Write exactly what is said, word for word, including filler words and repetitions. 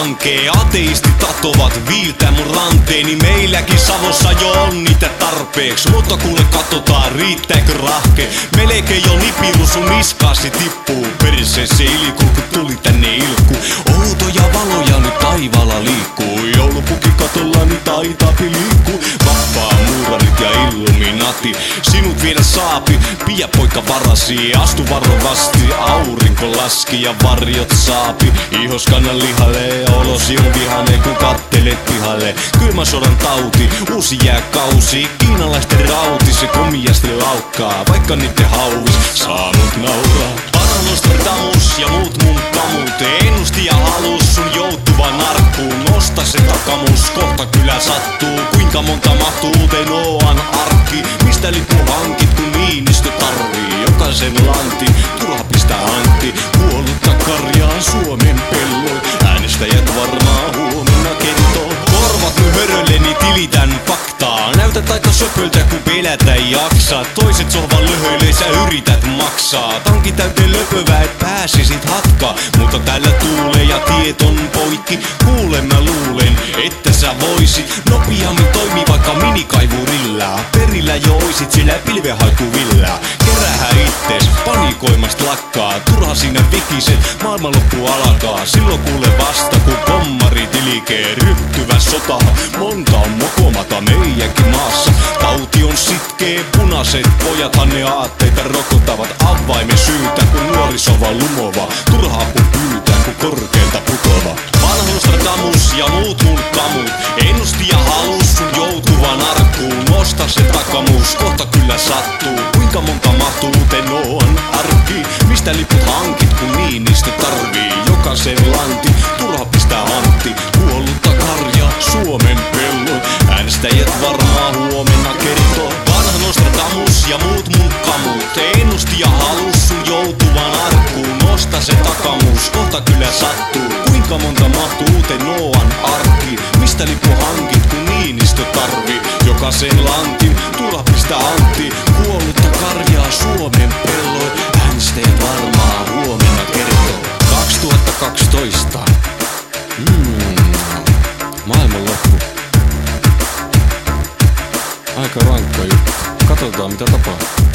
lankee. Ateistit tatovat viiltää mun ranteeni. Meilläkin Savossa jo on niitä tarpeeksi. Mutta kuule katsotaan riittääkö rahke. Melkein jo nipiru sun niskaasi tippuu. Perseessä ilku kun tuli tänne ilkku. Outoja valoja nyt taivaalla liikkuu. Joulupuki katolla niin taitaapi liikkuu. Vapaa muurarit ja illuminati. Sinut viedä saapi, pidä poika varasi. Astu varovasti, aurinko laski ja varjot saapi. Ihos kannan lihalle ja olosi on vihane kun kattelet pihalle. Kylmän sodan tauti, uusi jääkausi. Kiinalaisten rauti se komiasti laukkaa. Vaikka niitten hauvis saa mut nauraa. Vanha Nostradamus ja muut mun kamut. Ennusti ja halus sun joutuvan arkkuun. Nosta se takamus, kohta kyllä sattuu. Kuinka monta mahtuu uuteen Noan arkki? Mistä lippu hankit kun Niinistö tarvii? Jokaisen lanti, turha pistää Antti. Kuollutta karjaa Suomen pelloin. Äänestäjät varmaan huomenna kertoo. Korvat nyt hörölleni tilitän faktaa. Näytät aika söpöltä kun pelätä jaksaa. Toiset sohvan löhöille sä yrität maksaa. Tanki täyteen löpövää et pääsisit hatkaa. Mutta täällä tuulee ja tiet on poikki. Kuule mä luulen että sä voisit nopeammin toimii vaikka minikaivurilla. Perillä jo oisit sillä pilvehaikuvilla. Kerähä ittees panikoimast lakkaa. Turha sinä vikiset maailmanloppu alkaa. Silloin kuule vasta kun pommari tilikee. Ryhtyvä sota monta on mokomata meidänkin maassa. Tauti on sitkee punaiset pojathan ne aatteita rokottavat. Avaimen syytä kun nuoriso vaan lumova. Turha apu pyytää kun korkealta putova. Vanha Nostradamus ja muut mun kamut. Ennusti ja halus sun joutuvan arkkuun. Nosta se takamus, kohta kyllä sattuu. Kuinka monta mahtuu uuteen Noan arkkiin? Mistä liput hankit kun Niinistö tarvii? Jokaisen lanti, turha pistää Antti. Kuollutta karjaa Suomen pellon. Äänestäjät varmaan huomenna kertoo. Vanha Nostradamus ja muut mun kamut. Ennusti ja halus sun joutuvan arkkuun. Nosta se takamus, kohta kyllä sattuu. Kuinka monta mahtuu uuteen Noan arkkiin? Mistä lippu hankit kun Niinistö tarvii? Jokaisen lantin, turha pistää Antti. Kuollutta karjaa Suomen pelloin. Äänestäjät varmaan huomenna kertoo. kaksituhattakaksitoista Hmm, maailmanloppu. Aika rankka juttu. Katsotaan mitä tapahtuu.